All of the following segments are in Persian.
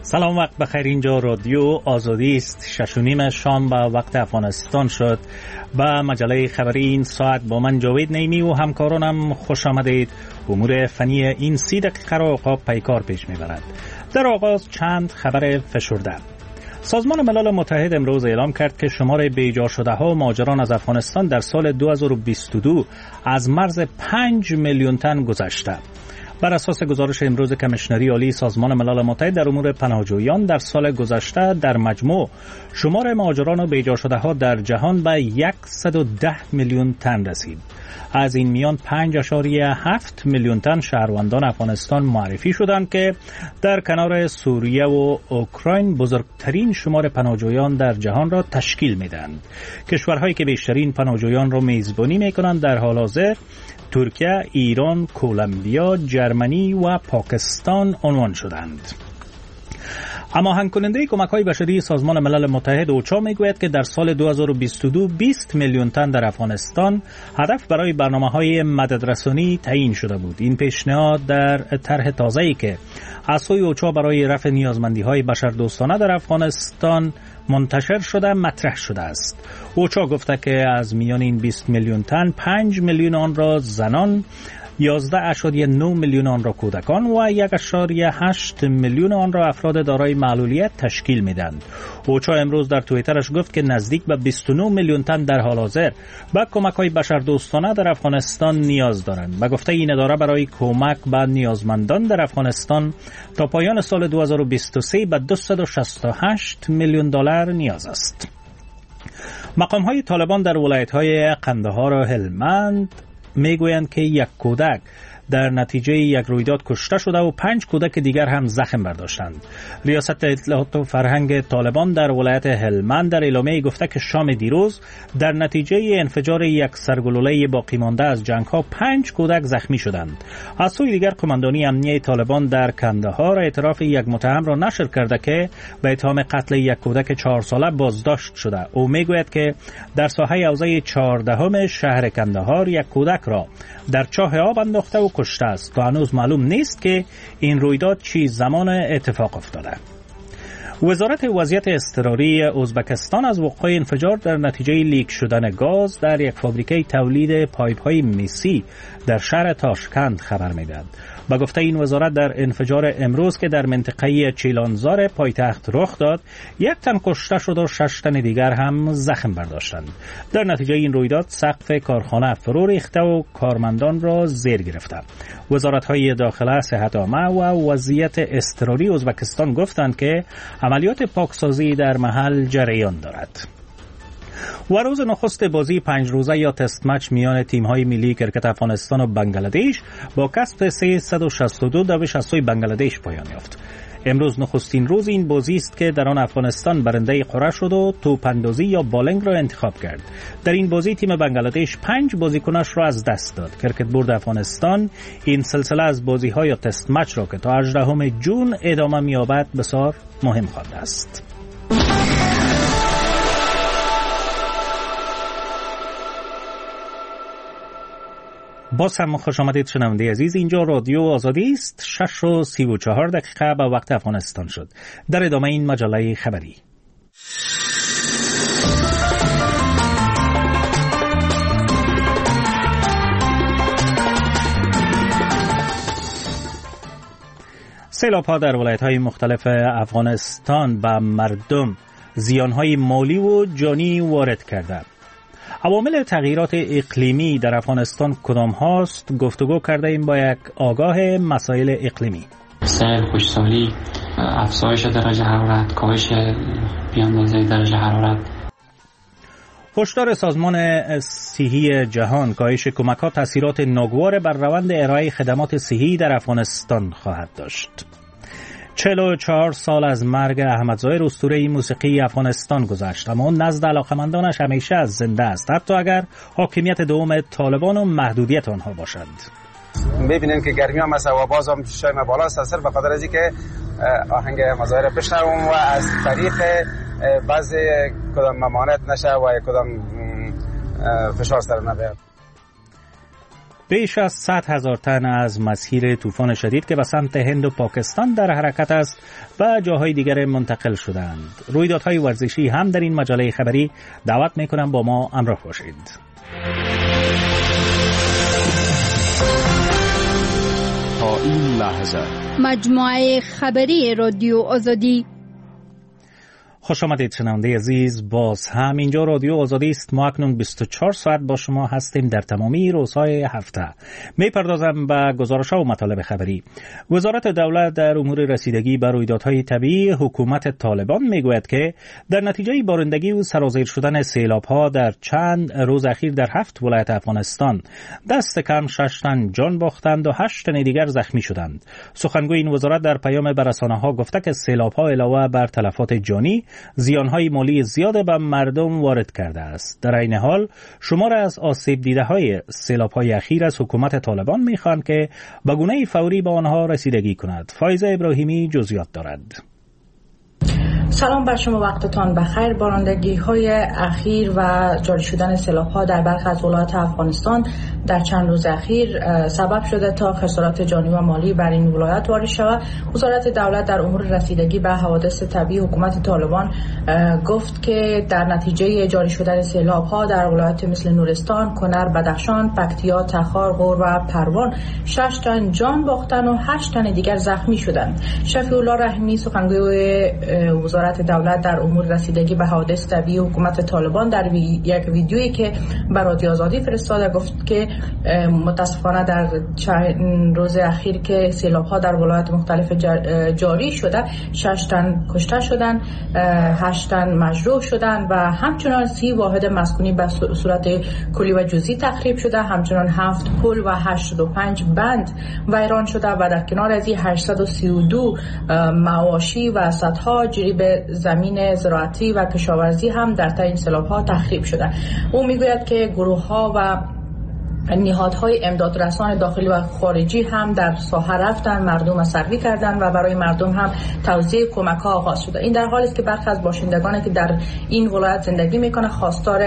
سلام، وقت بخیر. اینجا رادیو آزادی است. 6:30 شام به وقت افغانستان شد. با مجله خبری این ساعت با من جاوید نیمی و همکارانم خوش آمدید. امور فنی این 30 دقیقه را عقاب پیکار پیش میبرد. در آغاز چند خبر فشرده. سازمان ملل متحد امروز اعلام کرد که شمار بیجا شده ها و مهاجران از افغانستان در سال 2022 از مرز 5 میلیون تن گذشته. بر اساس گزارش امروز کمیشنری عالی سازمان ملل متحد در امور پناهجویان، در سال گذشته در مجموع شمار مهاجران و بیجا شده ها در جهان به 110 میلیون تن رسید. از این میان 5.7 میلیون تن شهروندان افغانستان معرفی شدند که در کنار سوریه و اوکراین بزرگترین شمار پناهجویان در جهان را تشکیل میدهند. کشورهایی که بیشترین پناهجویان را میزبانی میکنند در حال حاضر ترکیه، ایران، کولومبیا، جرمنی و پاکستان عنوان شدند. اما هماهنگ کننده کمک‌های بشری سازمان ملل متحد اوچا میگوید که در سال 2022 20 میلیون تن در افغانستان هدف برای برنامه‌های مددرسانی تعیین شده بود. این پیشنهاد در طرح تازه‌ای که از سوی اوچا برای رفع نیازمندی‌های بشردوستانه در افغانستان منتشر شده مطرح شده است. اوچا گفته که از میان این 20 میلیون تن 5 میلیون آن را زنان، 11.9 میلیون آن را کودکان و 1.8 میلیون آن را افراد دارای معلولیت تشکیل میدند. اوچا امروز در توییترش گفت که نزدیک به 29 میلیون تن در حال حاضر به کمک‌های بشردوستانه در افغانستان نیاز دارند. به گفته این اداره برای کمک به نیازمندان در افغانستان تا پایان سال 2023 به 268 میلیون دلار نیاز است. مقام‌های طالبان در ولایت‌های قندهار و هلمند میگویند که یک کودک در نتیجه یک رویداد کشته شده و 5 کودک دیگر هم زخم برداشتند. ریاست اطلاعات و فرهنگ طالبان در ولایت هلمند در اعلامیه گفته که شام دیروز در نتیجه انفجار یک سرگلوله باقی مانده از جنگ‌ها 5 کودک زخمی شدند. از سوی دیگر قماندانی امنیه طالبان در کندهار اعتراف یک متهم را نشر کرده که به اتهام قتل یک کودک 4 ساله بازداشت شده. او میگوید که در ساحه حوزه 14 شهر کندهار یک کودک را در چاه آب انداخته و کشته است و هنوز معلوم نیست که این رویداد چه زمان اتفاق افتاده. وزارت وضعیت اضطراری ازبکستان از وقوع انفجار در نتیجه لیک شدن گاز در یک فابریکه تولید پایپ‌های میسی در شهر تاشکند خبر می‌دهد. با گفته این وزارت در انفجار امروز که در منطقه چیلانزار پایتخت رخ داد، 1 تن کشته شد و 6 تن دیگر هم زخم برداشتند. در نتیجه این رویداد سقف کارخانه فرو ریخته و کارمندان را زیر گرفته. وزارت‌های داخله، صحت عامه و وضعیت اضطراری ازبکستان گفتند که عملیات پاکسازی در محل جریان دارد. و روز نخست بازی 5 روزه یا تست مچ میان تیم‌های ملی کرکت افغانستان و بنگلادش با کسب 362 دبش از سوی بنگلادش پایان یافت. امروز نخستین روز این بازی است که در آن افغانستان برنده قرعه شد و توپ‌اندازی یا بالینگ را انتخاب کرد. در این بازی تیم بنگلادش 5 بازیکنش را از دست داد. کرکت بورد افغانستان این سلسله از بازی‌ها یا تست مچ را که تا 18 جون ادامه می‌یابد بسیار مهم خوانده است. باز هم خوش آمدید شنونده عزیز. اینجا رادیو آزادی است. 6:34 به وقت افغانستان شد. در ادامه این مجله خبری. سیلاب‌ها در ولایت‌های مختلف افغانستان به مردم زیان‌های مالی و جانی وارد کرده. عوامل تغییرات اقلیمی در افغانستان کدام هاست؟ گفتگو کرده ایم با یک آگاه مسائل اقلیمی. سیل، خشکسالی، افزایش درجه حرارت، کاهش بیاندازه درجه حرارت. هشدار سازمان صحی جهان: کاهش کمک‌ها تاثیرات ناگوار بر روند ارائه خدمات صحی در افغانستان خواهد داشت. 44 سال از مرگ احمد ظاهر اسطوره موسیقی افغانستان گذشت، اما نزد علاقمندانش همیشه از زنده است، حتی اگر حاکمیت دوم طالبان و محدودیت آنها باشد. می‌بینیم که گرمی هم است و باز هم شای بالا است، صرف به خاطر از اینکه آهنگ احمد ظاهر بشنوم و از طریق بعضی کدام ممانعت نشه و کدام فشار سر نبیاد. بیش از 100,000 تن از مسیر طوفان شدید که به سمت هند و پاکستان در حرکت است و جاهای دیگر منتقل شدند. رویدادهای ورزشی هم در این مجله خبری دعوت میکنم با ما همراه باشید. تا این لحظه مجموعه خبری رادیو آزادی. خوش آمدید شنونده عزیز، باز هم اینجا رادیو آزادی است. ما اکنون 24 ساعت با شما هستیم در تمامی روزهای هفته. میپردازم به گزارش‌ها و مطالب خبری. وزارت دولت در امور رسیدگی به رویدادهای طبیعی حکومت طالبان میگوید که در نتیجه بارندگی و سرازیر شدن سیلاب‌ها در چند روز اخیر در 7 ولایت افغانستان دست کم 6 تن جان باختند و 8 تن دیگر زخمی شدند. سخنگوی این وزارت در پیام به رسانه‌ها گفته که سیلاب‌ها علاوه بر تلفات جانی زیانهای مالی زیاد به مردم وارد کرده است. در این حال شمار از آسیب دیده‌های سیلاب‌های اخیر از حکومت طالبان می‌خواهند که به گونه فوری به آنها رسیدگی کند. فایزه ابراهیمی جزئیات دارد. سلام بر شما، وقتتان بخیر. بارندگی‌های اخیر و جاری شدن سیلاب‌ها در برخی از ولایات افغانستان در چند روز اخیر سبب شده تا خسارات جانی و مالی بر این ولایات وارد شود. وزارت دولت در امور رسیدگی به حوادث طبیعی حکومت طالبان گفت که در نتیجه جاری شدن سیلاب‌ها در ولایات مثل نورستان، کنر، بدخشان، پکتیا، تخار، غور و پروان 6 تن جان باختن و 8 تن دیگر زخمی شدند. شفیع الله رحیمی سخنگوی وزارت دولت در امور رسیدگی به حوادث طبیعی حکومت طالبان در یک ویدیویی که به رادیو آزادی فرستاده گفت که متاسفانه در چند روز اخیر که سیلاب‌ها در ولایات مختلف جاری شده 6 تن کشته شدند، 8 تن مجروح شدند و همچنان 30 واحد مسکونی به صورت کلی و جزئی تخریب شده. همچنان 7 پل و 85 بند ویران شده و در کنار از این 832 مواشی و صدها جریب زمین زراعتی و کشاورزی هم در تا این سیلاب‌ها تخریب شده. او میگوید که گروه‌ها و نهادهای امدادرسان داخلی و خارجی هم در ساحه رفتن، مردم سروی کردن و برای مردم هم توزیع کمک‌ها آغاز شده. این در حالی است که برخی از باشندگانی که در این ولایت زندگی میکنه خواستار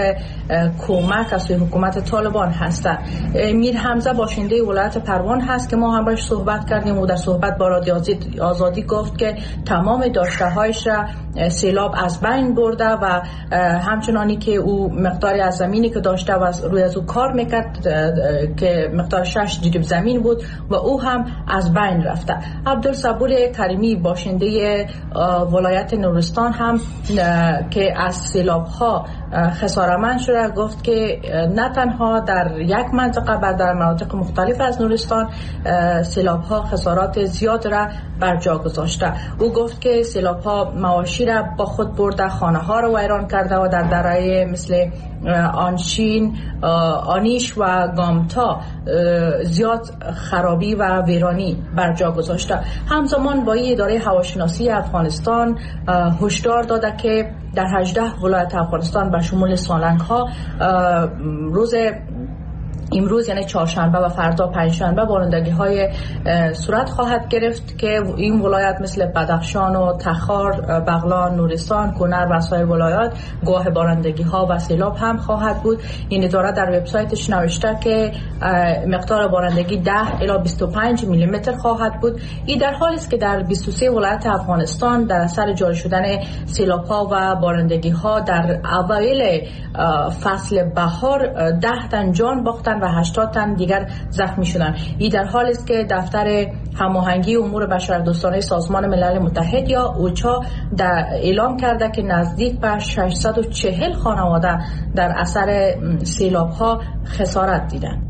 کمک از سوی حکومت طالبان هستند. میر حمزه باشنده ولایت پروان هست که ما هم باهاش صحبت کردیم و در صحبت با رادیو آزادی گفت که تمام داشته‌هایش را سیلاب از بین برده و همچنانی که او مقداری از زمینی که داشته و روی از او کار میکرد که مقدار 6 جریب زمین بود و او هم از بین رفته. عبدالصبور کریمی باشنده ولایت نورستان هم که از سیلاب‌ها خساره‌مند شده گفت که نه تنها در یک منطقه بلکه در مناطق مختلف از نورستان سیلاب‌ها خسارات زیاد را بر جا گذاشته. او گفت که سیلاب‌ها مواشی را با خود برده، خانه‌ها را ویران کرده و در دره‌های مثل آنشین، آنیش و گامتا زیاد خرابی و ویرانی بر جا گذاشته. همزمان با اداره هواشناسی افغانستان هشدار داده که در 18 ولایت افغانستان به شمول سالنگ‌ها روز امروز یعنی چهارشنبه و فردا پنجشنبه بارندگی‌های صورت خواهد گرفت که این ولایت مثل بدخشان و تخار، بغلان، نورستان، کنر و سایر ولایات گواه بارندگی‌ها و سیلاب هم خواهد بود. این اداره در وبسایتش نوشته که مقدار بارندگی 10 الی 25 میلیمتر خواهد بود. این در حالی است که در 23 ولایت افغانستان در اثر جاری شدن سیلاب‌ها و بارندگی‌ها در اوایل فصل بهار 10 تن جان باختن و 80 تن دیگر زخمی شدند. این در حالی است که دفتر هماهنگی امور بشردوستانه سازمان ملل متحد یا اوچا اعلام کرده که نزدیک به 640 خانواده در اثر سیلاب‌ها خسارت دیدند.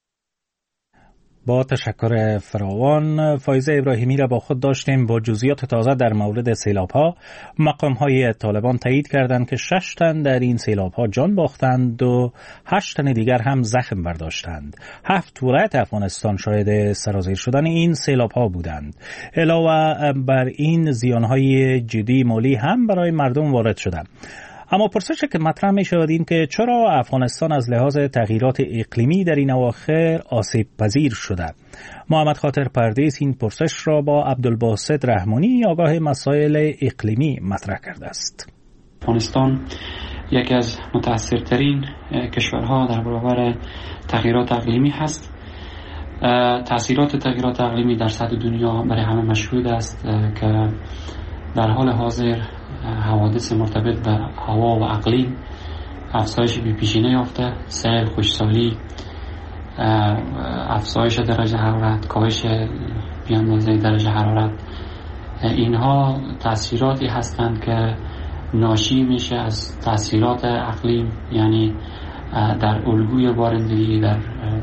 با تشکر فراوان. فایزه ابراهیمی را با خود داشتیم. با جزئیات تازه در مورد سیلاب‌ها، مقام‌های طالبان تایید کردند که 6 تن در این سیلاب‌ها جان باختند و 8 تن دیگر هم زخم برداشتند. 7 ولایت افغانستان شاهد سرازیر شدن این سیلاب‌ها بودند. علاوه بر این زیان‌های جدی مالی هم برای مردم وارد شده. اما پرسشی که مطرح می شود این که چرا افغانستان از لحاظ تغییرات اقلیمی در این اواخر آسیب پذیر شده؟ محمد خاطر پردیس این پرسش را با عبدالباسط رحمانی آگاه مسائل اقلیمی مطرح کرده است. افغانستان یکی از متاثرترین کشورها در برابر تغییرات اقلیمی هست تأثیرات تغییرات اقلیمی در سطح دنیا برای همه مشهود است که در حال حاضر حوادث مرتبط به هوا و اقلیم افزایش بی‌پیشینه یافته. سیل، خشکسالی، افزایش درجه حرارت، کاهش بی‌اندازه درجه حرارت، اینها تأثیراتی هستند که ناشی میشه از تأثیرات اقلیم، یعنی در الگوی بارندگی، در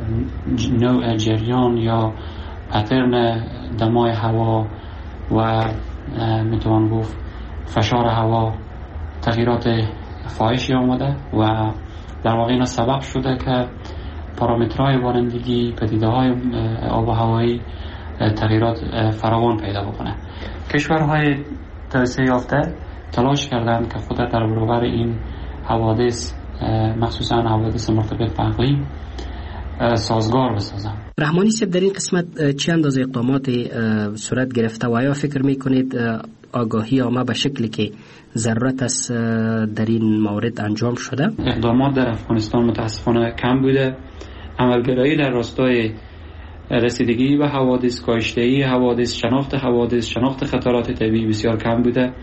نوع جریان یا پترن دمای هوا و میتوان گفت فشار هوا تغییرات فاحشی آمده و در واقع اینا سبب شده که پارامترهای بارندگی، پدیده‌های آب و هوایی تغییرات فراوان پیدا بکنه. کشورهای توسعه یافته تلاش کردند که خود در برابر این حوادث، مخصوصا حوادث مرتبط به اقلیم، سازگار بسازند. رحمانی صاحب، در این قسمت چه اندازه اقدامات صورت گرفته و آیا فکر میکنید آگاهی عامه به شکلی که ضرورت است در این مورد انجام شده؟ اقدامات در افغانستان متاسفانه کم بوده. عملگرایی در راستای رسیدگی به حوادث، کاهش‌دهی حوادث، شناخت خطرات طبیعی بسیار کم بوده.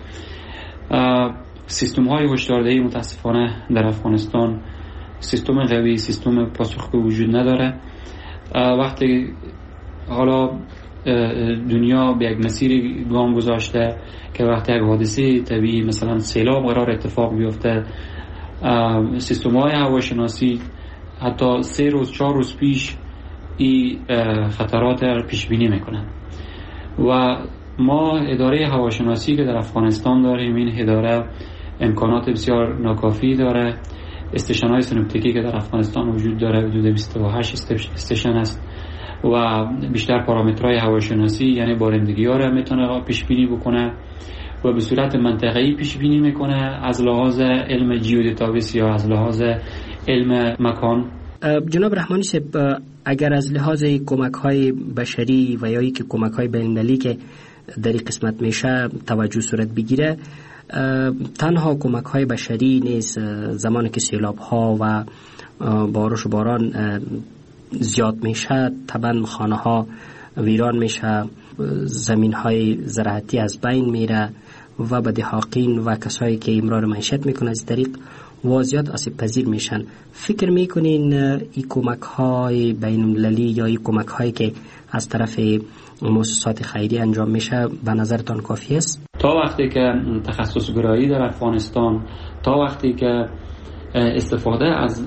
سیستم‌های هشداردهی متاسفانه در افغانستان سیستم قوی، سیستم پاسخگو وجود نداره. وقتی حالا دنیا به یک مسیری گام گذاشته که وقتی یک حادثه طبیعی مثلا سیلاب قرار اتفاق بیفته، سیستم‌های هواشناسی حتی 3 روز 4 روز پیش این خطرات را پیش بینی میکنن و ما اداره هواشناسی که در افغانستان داریم، این اداره امکانات بسیار ناکافی داره. استشن‌های سینوپتیکی که در افغانستان وجود داره حدود 28 استشن است و بیشتر پارامترهای هواشناسی یعنی بارندگی‌ها را میتونه پیش بینی بکنه و به صورت منطقه‌ای پیش بینی میکنه از لحاظ علم جیودیتابیس یا از لحاظ علم مکان. جناب رحمانی صاحب، اگر از لحاظ کمک‌های بشری و یا که کمک‌های بین‌المللی که در این قسمت میشه توجه صورت بگیره، تنها کمک‌های بشری نیست. زمانی که سیلاب‌ها و بارش و باران زیاد میشه، طبعا خانه‌ها ویران میشه، زمین‌های زراعتی از بین میره و به دهاقین و کسایی که امرار معیشت میکنه از طریق واضحات آسیب پذیر میشن. فکر میکنین این کمک‌های بین‌المللی یا این کمک‌هایی که از طرف مؤسسات خیری انجام میشه به نظرتان کافی است؟ تا وقتی که تخصص گرایی در افغانستان، تا وقتی که استفاده از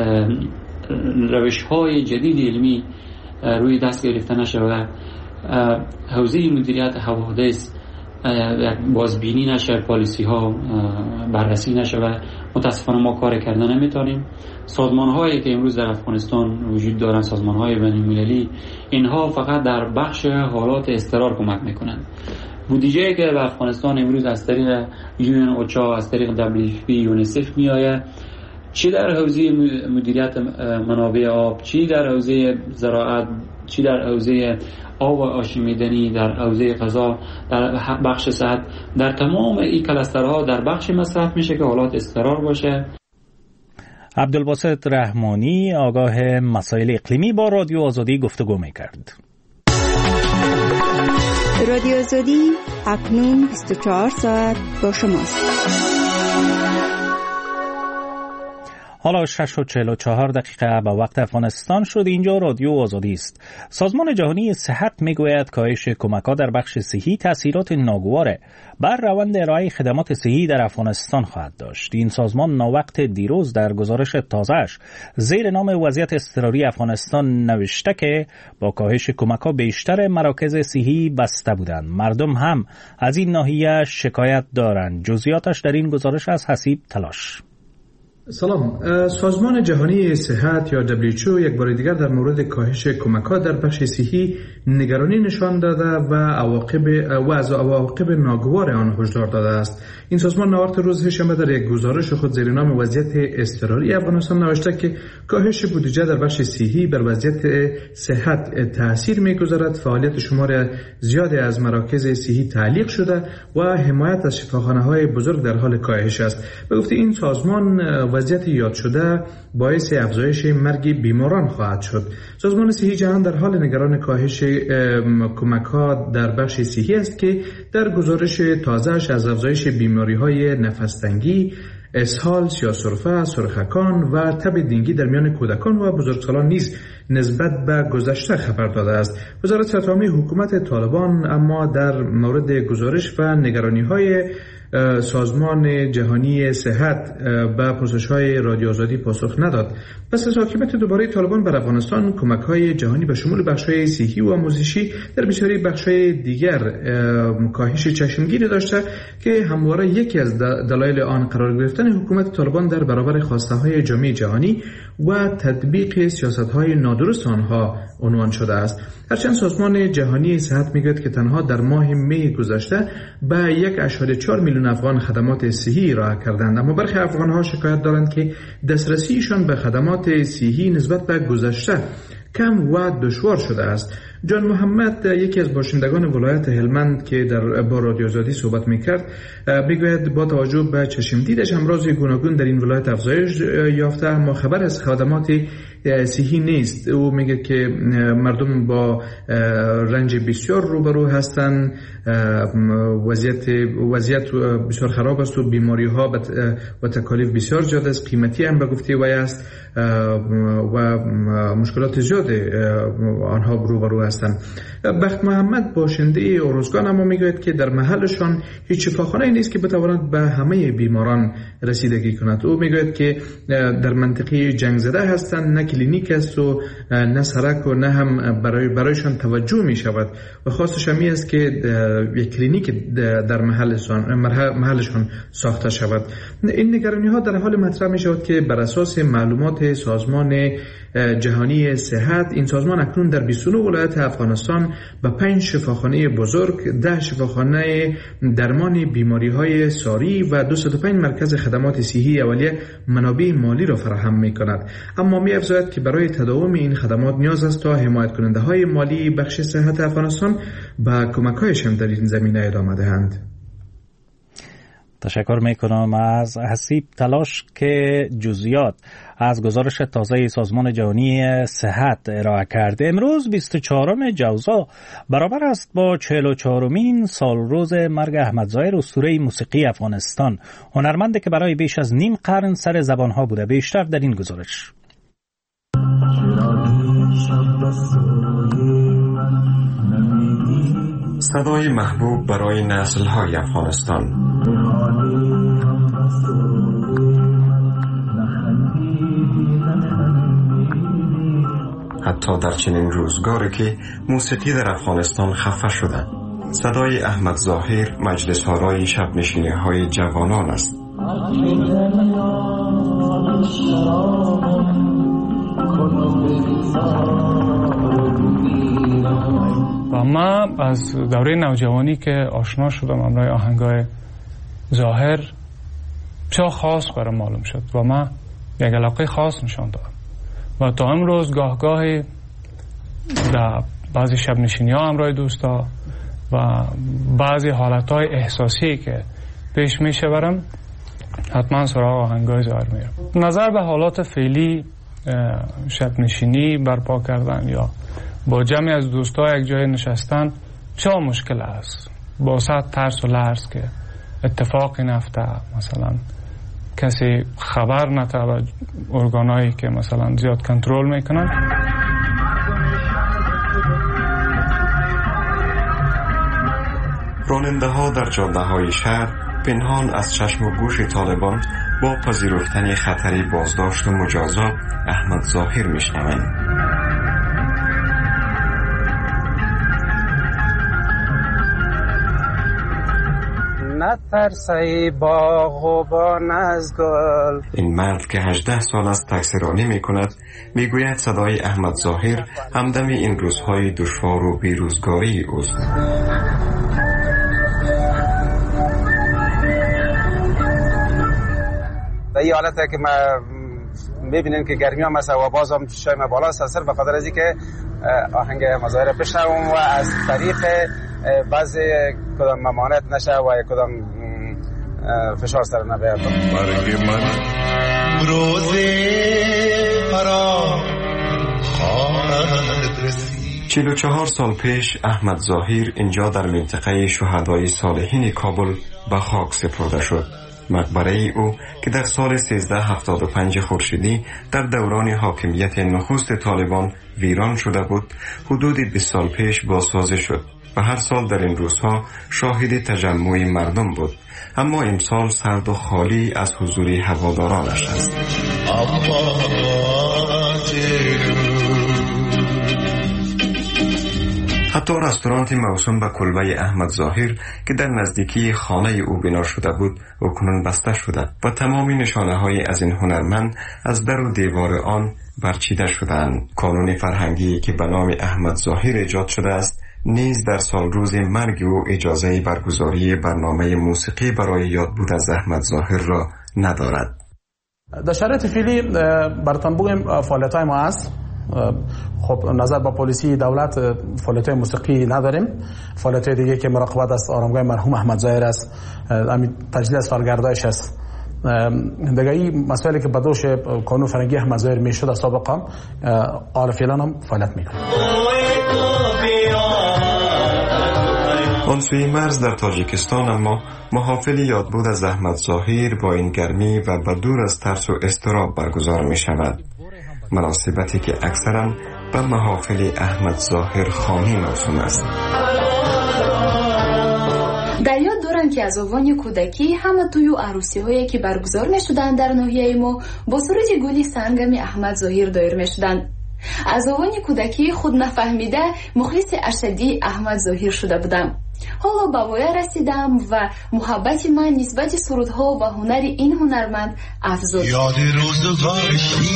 روش‌های جدید علمی روی دست گرفته نشود، حوزه مدیریت حوادث بازبینی نشه، پالیسی ها بررسی نشه، متاسفانه ما کار کردن نمیتونیم. سازمان هایی که امروز در افغانستان وجود دارن، سازمان های بین المللی، اینها فقط در بخش حالات اضطرار کمک میکنن. بودجه که به افغانستان امروز از طریق یون اوچا، از طریق WFP، یونیسف میآید، چی در حوزه مدیریت منابع آب، چی در حوزه زراعت، چی در حوزه آب آشامیدنی، در حوزه غذا، در بخش صحت، در تمام این کلسترها در بخش مصرف میشه که حالات اضطرار باشه. عبدالباسط رحمانی، آگاه مسائل اقلیمی، با رادیو آزادی گفتگو میکرد. رادیو آزادی اکنون 24 ساعت با شماست. حالا 6:44 به وقت افغانستان شد. اینجا رادیو آزادی است. سازمان جهانی صحت میگوید کاهش کمک‌ها در بخش صحی تأثیرات ناگوار بر روند ارائه خدمات صحی در افغانستان خواهد داشت. این سازمان ناوقت دیروز در گزارش تازه‌اش زیر نام وضعیت اضطراری افغانستان نوشته که با کاهش کمک‌ها بیشتر مراکز صحی بسته بودند. مردم هم از این ناحیه شکایت دارند. جزئیاتش در این گزارش از حسیب تلاش. سلام. سازمان جهانی صحت یا WHO یک بار دیگر در مورد کاهش کمک‌ها در بخش صحی نگرانی نشان داده و از عواقب ناگوار آن هشدار داده است. این سازمان نوقت روز شنبه در یک گزارش خود زیر نام وضعیت اضطراری افغانستان نوشته که کاهش بودجه در بخش صحی بر وضعیت صحت تاثیر می‌گذارد، فعالیت شمار زیادی از مراکز صحی تعلیق شده و حمایت از شفاخانه‌های بزرگ در حال کاهش است. به گفته این سازمان وضعیت یاد شده باعث افزایش مرگ بیماران خواهد شد. سازمان صحی جهان در حال نگران کاهش کمک‌ها در بخش صحی است که در گزارش تازه‌اش از افزایش بیماری‌های نفس‌تنگی، اسهال، سیاه‌سرفه، سرخکان و تب دنگی در میان کودکان و بزرگسالان نیز نسبت به گذشته خبر داده است. وزارت عامه حکومت طالبان اما در مورد گزارش و نگرانی‌های سازمان جهانی صحت به پرسش‌های رادیو آزادی پاسخ نداد. پس از حاکمیت دوباره طالبان بر افغانستان، کمک‌های جهانی به شمول بخش‌های صحی و آموزشی در بسیاری بخش‌های دیگر کاهش چشمگیری داشته که همواره یکی از دلایل آن قرار گرفتن حکومت طالبان در برابر خواسته‌های جامعه جهانی و تطبیق سیاست‌های نادرست آنها عنوان شده است. هرچند سازمان جهانی صحت میگوید که تنها در ماه می گذشته به 1.4 میلیون افغان خدمات صحی ارائه کردند، اما برخی افغان‌ها شکایت دارند که دسترسیشان به خدمات صحی نسبت به گذشته کم و دشوار شده است. جان محمد، یکی از باشندگان ولایت هلمند که با رادیو آزادی صحبت میکرد، میگوید با توجه به چشم دیدش امراض گوناگون در این ولایت افزایش یافته اما خبر از خدمات صحی نیست. او میگه که مردم با رنج بسیار روبرو هستند، وضعیت بسیار خراب است و بیماری ها و تکالیف بسیار زیاد است، قیمتی هم به گفته وی است و مشکلات زیاد آنها روبرو هستند. بخت محمد باشنده اورزگان اما میگوید که در محلشان هیچ شفاخانه‌ای نیست که بتواند به همه بیماران رسیدگی کند. او میگوید که در منطقه جنگ زده هستند، نه کلینیک است و نه سرک و نه هم برایشان توجه می شود و خواستش همی است که یک کلینیک در محلشان ساخته شود. این نگرانی ها در حال مطرح می شود که بر اساس معلومات سازمان جهانی صحت، این سازمان اکنون در 29 ولایت افغانستان به 5 شفاخانه بزرگ، 10 شفاخانه درمان بیماری های ساری و 205 مرکز خدمات صحی اولیه منابع مالی را فراهم می کند. اما می افزاید که برای تداوم این خدمات نیاز است تا حمایت کننده های مالی بخش صحت افغانستان به کمک هایشان در این زمینه ادامه دهند. تشکر میکنم از حسیب تلاش که جزئیات از گزارش تازه سازمان جهانی صحت ارائه کرده. امروز 24 جوزا برابر است با 44مین سالروز مرگ احمد ظاهر، اسطوره موسیقی افغانستان، هنرمندی که برای بیش از نیم قرن سر زبانها بوده. بیشتر در این گزارش. صدای محبوب برای نسل‌های افغانستان. حتی در چنین روزگاری که موسیقی در افغانستان خفه شده، صدای احمد ظاهر مجلس آرای شب نشینی های جوانان است. و من از دوره نوجوانی که آشنا شدم همراه آهنگای ظاهر، بسیار خاص برام معلوم شد و من یک علاقه خاص نشان دادم و تا امروز گاهی در بعضی شب نشینی ها همراه دوستا و بعضی حالت های احساسی که پیش میشه برم حتما سراغ آهنگای ظاهر میرم. نظر به حالات فعلی شب نشینی برپا کردن یا با جمعی از دوستا یک جای نشستن چه مشکل است؟ با صد ترس و لرز که اتفاقی نفته، مثلا کسی خبر نته و ارگانایی که مثلا زیاد کنترل میکنن. راننده ها در جاده های شهر پنهان از چشم و گوش طالبان با پذیرفتن خطری بازداشت و مجازات احمد ظاهر میشنوند. نترسی باغ و بان از گل. این مرد که 18 سال است تاکسیرانی می کند می گوید صدای احمد ظاهر همدم این روزهای دشوار و بیروزگاری اوست. در این حالته که ما میبینیم که گرمی هم است و باز هم چشای ما بالا است، صرف بخاطر از اینکه آهنگ مظاهره بشنوم و از طریق بعضی کدام ممانعت نشه و کدام فشار سر نبیاد. مرگ من روز فرا خواهد رسید. 44 سال پیش احمد ظاهر اینجا در منطقه شهدای صالحین کابل به خاک سپرده شد. مقبره او که در سال 1375 خورشیدی در دوران حاکمیت نخست طالبان ویران شده بود، حدود 20 سال پیش بازسازی شد و هر سال در این روزها شاهد تجمع مردم بود، اما امسال سرد و خالی از حضور هوادارانش است. حتی رستوران موسوم به کلبه احمد ظاهر که در نزدیکی خانه او بنا شده بود اکنون بسته شده و تمام نشانه های از این هنرمند از در و دیوار آن برچیده شدند. کانون فرهنگی که به نام احمد ظاهر ایجاد شده است نیز در سال روز مرگ او اجازه برگزاری برنامه موسیقی برای یاد بود از احمد ظاهر را ندارد. در شرایط فعلی براتون بگم فعالیت‌های ما است. خب نظر با پلیسی دولت فعالیت‌های موسیقی نداریم. فعالیت‌های دیگه که مراقبت از آرامگاه مرحوم احمد ظاهر است، همین تجدید از سالگرده‌اش است. دیگه این مسائلی که به دوش کانون فرهنگی احمد ظاهر میشد سابقا آل فعلا هم فعالیت میکنه. آن سوی مرز در تاجیکستان اما محافل یاد بود از احمد ظاهر با این گرمی و به دور از ترس و اضطراب برگزار می شود. مناسبتی که اکثرا به محافل احمد ظاهر خانی موسوم است. در یاد دارم که از آوان کودکی همه توی عروسی هایی که برگزار می شدن در ناحیه ما با سرود گلی سنگم احمد ظاهر دایر می شدن. از آوان کودکی خود نفهمیده مخلص اشدی احمد ظاهر شده بودم. حالا به وای رسیدم و محبت من نسبت سرودها و هنر این هنرمند افزود. یاد روزگار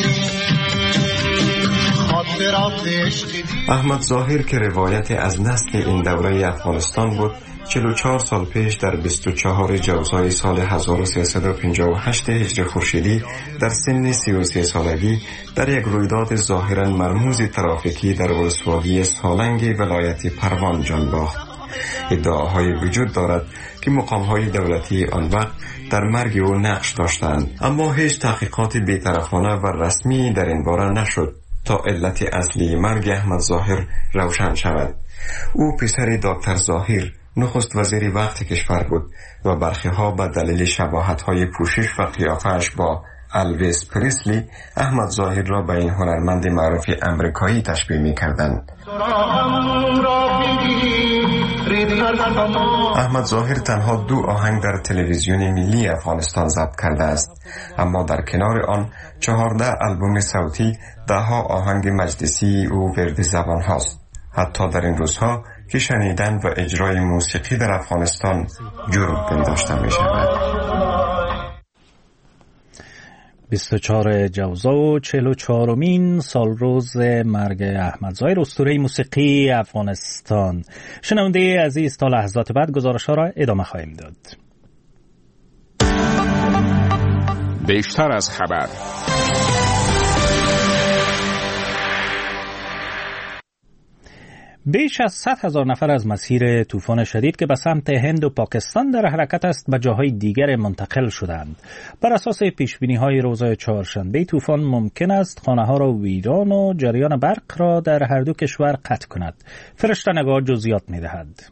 احمد ظاهر که روایت از نسل این دوره افغانستان بود، 44 سال پیش در 24 جوزای سال 1358 هجری خورشیدی در سن 33 سالگی در یک رویداد ظاهرا مرموز ترافیکی در ولسوالی سالنگ ولایت پروان جان باخت. ادعاهای وجود دارد که مقام‌های دولتی آن وقت در مرگ او نقش داشتند، اما هیچ تحقیقات بی‌طرفانه و رسمی در این باره نشد تا علت اصلی مرگ احمد ظاهر روشن شود. او پسر دکتر ظاهر نخست وزیر وقت کشور بود و برخی‌ها به دلیل شباهت‌های پوشش و قیافه‌اش با الویس پریسلی احمد ظاهر را به این هنرمند معروف امریکایی تشبیه می‌کردند. احمد ظاهر تنها 2 آهنگ در تلویزیون ملی افغانستان ضبط کرده است، اما در کنار آن 14 آلبوم صوتی، 10 آهنگ مجلسی او ورد زبان هاست. حتی در این روزها که شنیدن و اجرای موسیقی در افغانستان جرم پنداشته می شود. 24 جوزا و 44مین سال روز مرگ احمد ظاهر، اسطوره موسیقی افغانستان. شنونده عزیز، تا لحظات بعد گزارش ها را ادامه خواهیم داد. بیشتر از خبر. بیش از 100,000 نفر از مسیر طوفان شدید که به سمت هند و پاکستان در حرکت است به جاهای دیگر منتقل شدند. بر اساس پیشبینی‌های روز چهارشنبه طوفان ممکن است خانه‌ها را ویران و جریان برق را در هر دو کشور قطع کند. فرشته نگار جزئیات می‌دهد.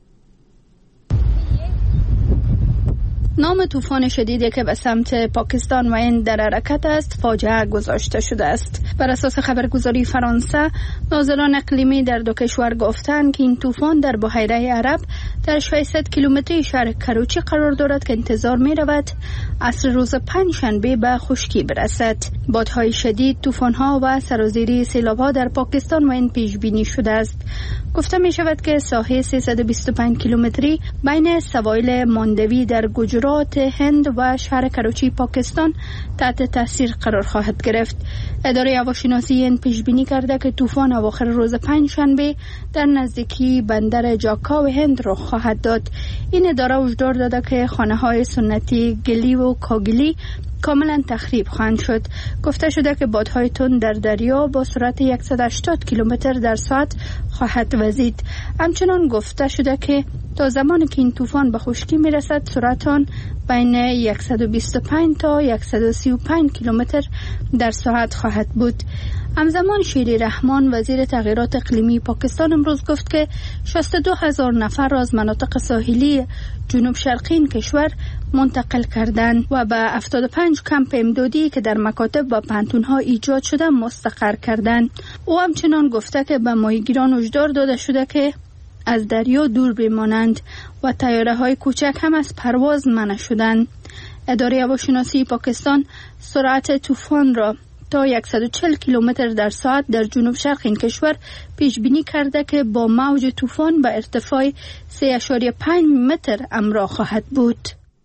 نام طوفان شدیدی که به سمت پاکستان و هند در حرکت است فاجعه گذاشته شده است. بر اساس خبرگزاری فرانسه، ناظران اقلیمی در دو کشور گفتند که این طوفان در بحیره عرب در 600 کیلومتری شهر کراچی قرار دارد که انتظار می رود عصر روز پنجشنبه به خشکی برسد. بادهای شدید، طوفان‌ها و سرازیری سیلاب‌ها در پاکستان و هند پیش بینی شده است. گفته می شود که ساحه 325 کیلومتری بین سواحل ماندوی در گجرات هند و شهر کراچی پاکستان تحت تاثیر قرار خواهد گرفت. اداره هواشناسی هند پیش بینی کرده که طوفان اواخر روز پنجشنبه در نزدیکی بندر جاکا و هند رخ خواهد داد. این اداره هشدار داده که خانه‌های سنتی گلی و کاگلی کاملا تخریب خواهند شد. گفته شده که بادهای تند در دریا با سرعت 180 کیلومتر در ساعت خواهد وزید. همچنان گفته شده که تا زمانی که این طوفان به خشکی میرسد سرعت آن بین 125 تا 135 کیلومتر در ساعت خواهد بود. همزمان شیری رحمان وزیر تغییرات اقلیمی پاکستان امروز گفت که 62,000 نفر را از مناطق ساحلی جنوب شرقی این کشور منتقل کردند و به 75 کمپ امدادی که در مکاتب و پانتون‌ها ایجاد شده مستقر کردند. او همچنان گفته که به ماهیگیران هشدار داده شده که از دریا دور بمانند و طیاره‌های کوچک هم از پرواز منع شدند. اداره هواشناسی پاکستان سرعت طوفان را تا 140 کیلومتر در ساعت در جنوب شرق این کشور پیش بینی کرده که با موج طوفان به ارتفاع 3.5 متر همراه خواهد بود.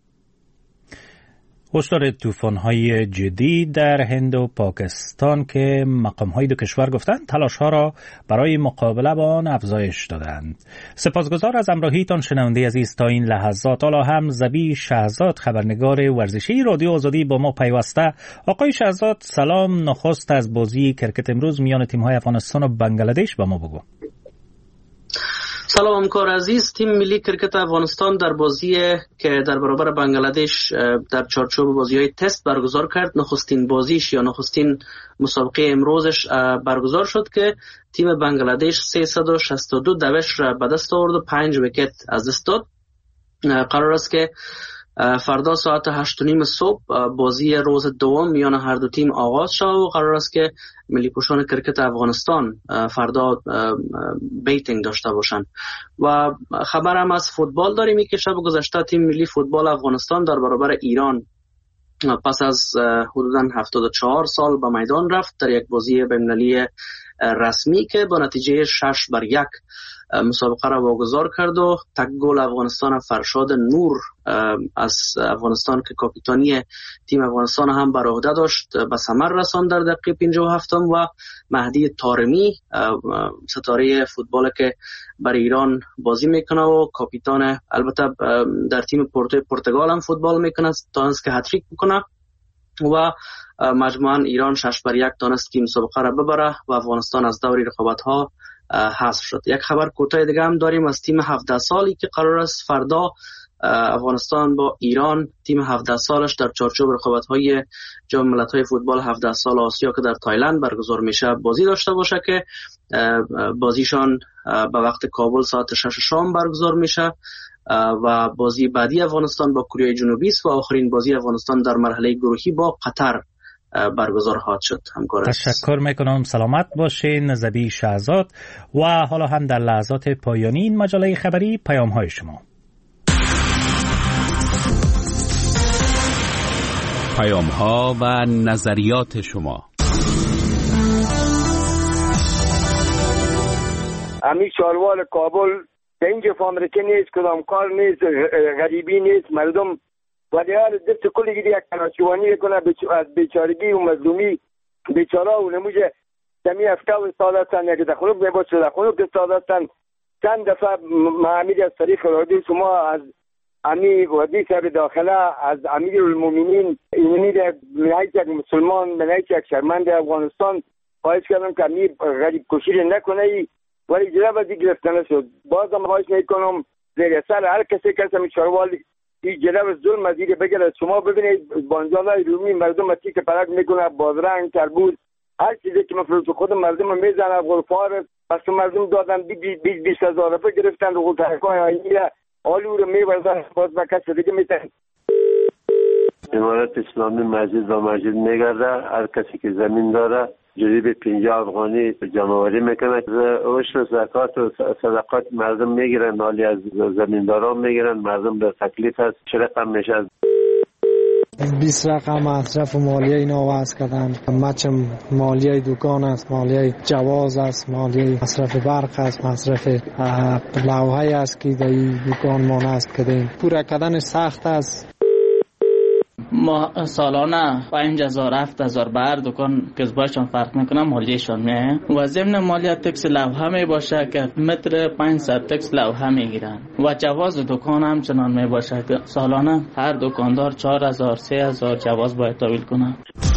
هشدار طوفان‌های جدی در هند و پاکستان که مقام‌های دو کشور گفتند تلاش‌ها را برای مقابله با آن افزایش دادند. سپاسگزار از همراهیتان شنونده عزیز. تا این لحظات حالا هم زبی شهزاد خبرنگار ورزشی رادیو آزادی با ما پیوسته. آقای شهزاد سلام. نخست از بازی کرکت امروز میان تیم‌های افغانستان و بنگلادش با ما بگو. سلام همکار عزیز. تیم ملی کرکت افغانستان در بازی که در برابر بنگلادش در چارچوب بازی‌های تست برگزار کرد، نخستین بازیش یا نخستین مسابقه امروزش برگزار شد که تیم بنگلادش 362 دوش را به دست آورد و 5 ویکت از دست داد. قرار است که فردا ساعت 8:30 صبح بازی روز دوم میان هر دو تیم آغاز شد و قرار است که ملی پوشان کرکت افغانستان فردا بیتینگ داشته باشند. و خبرم از فوتبال داریم که شب گذشته تیم ملی فوتبال افغانستان در برابر ایران پس از حدوداً 74 سال به میدان رفت در یک بازی بین‌المللی رسمی که با نتیجه 6-1 مسابقه را واگذار کرد و تک گل افغانستان فرشاد نور از افغانستان که کاپیتانی تیم افغانستان هم بر عهده داشت به ثمر رساند در دقیقه 57 و مهدی طارمی ستاره فوتبال که بر ایران بازی میکنه و کاپیتان البته در تیم پرتغال هم فوتبال میکنه تانست که هتریک بکنه و مجموعاً ایران 6-1 تانست که مسابقه را ببره و افغانستان از دور رقابت‌ها حذف شد. یک خبر کوتاه دیگه هم داریم از تیم 17 سالی که قرار است فردا افغانستان با ایران تیم 17 سالش در چارچوب رقابت‌های جام ملت‌های فوتبال 17 سال آسیا که در تایلند برگزار میشه بازی داشته باشه که بازیشان به وقت کابل ساعت 6 شام برگزار میشه و بازی بعدی افغانستان با کره جنوبی است و آخرین بازی افغانستان در مرحله گروهی با قطر برگزار خواهد شد. تشکر میکنم. سلامت باشین زبی شهزاد. و حالا هم در لحظات پایانی این مجله خبری پیام های شما. پیام ها و نظریات شما. امیر شاروال کابل به اینجا فامرکه نیست، کدام کار نیست، غریبی نیست، مردم ولی حال دست کلی گیری یک کناشوانی کنه از بیچارگی و مظلومی بیچاره و نموشه دمی افکا و استاد هستن یک دخلوک میباشه دخلوک استاد هستن. چند دفعه امیر از طریق رادیو شما از امیر ودی صاحب داخله از امیر المومنین اینمی منعیت یک مسلمان منعیت یک شرمند افغانستان خواهش کردم که امیر غریب کشی نکنه ولی جلوه گرفتنه شد. بازم خواهش میکنم زیر سر هر کسی که امیر شاروال این جلو ظلم از دیگه بگرد. شما ببینید بانجانای رومی مردم اتی که پرک میکنه بازرنگ تربوز هر چیزی که مفروض خود مردم میزنه غرفار پس مردم دادن 20 هزار روپیه گرفتن رو ترکای آینی آلو رو میبرزن باز به کسی دیگه میتن. امارت اسلامی مسجد و مسجد میگرده هر کسی که زمین داره جریب 50 افغانی جمع‌آوری میکنه. عشر زکات و صدقات مردم میگیرن، مالی از زمینداران میگیرن، مردم به تکلیف است. چه رقم میشه؟ 20 رقم مصرف مالیه اینا وضع کردن. مچم مالیه دکان است، مالیه جواز است، مالیه مصرف برق است، مصرف لوحه است که در دکان ما نصب کردیم. پورا کردن سخت است. ما سالانه 5000 7000 بر دکان کسبایشان فرق میکنه مالیهشان میه و ضمن مالیه تکس لوحه می باشه که متر 500 تکس لوحه میگیرن و جواز دکان هم چنان می باشه که سالانه هر دکاندار 4000 3000 جواز باید تحویل کنه.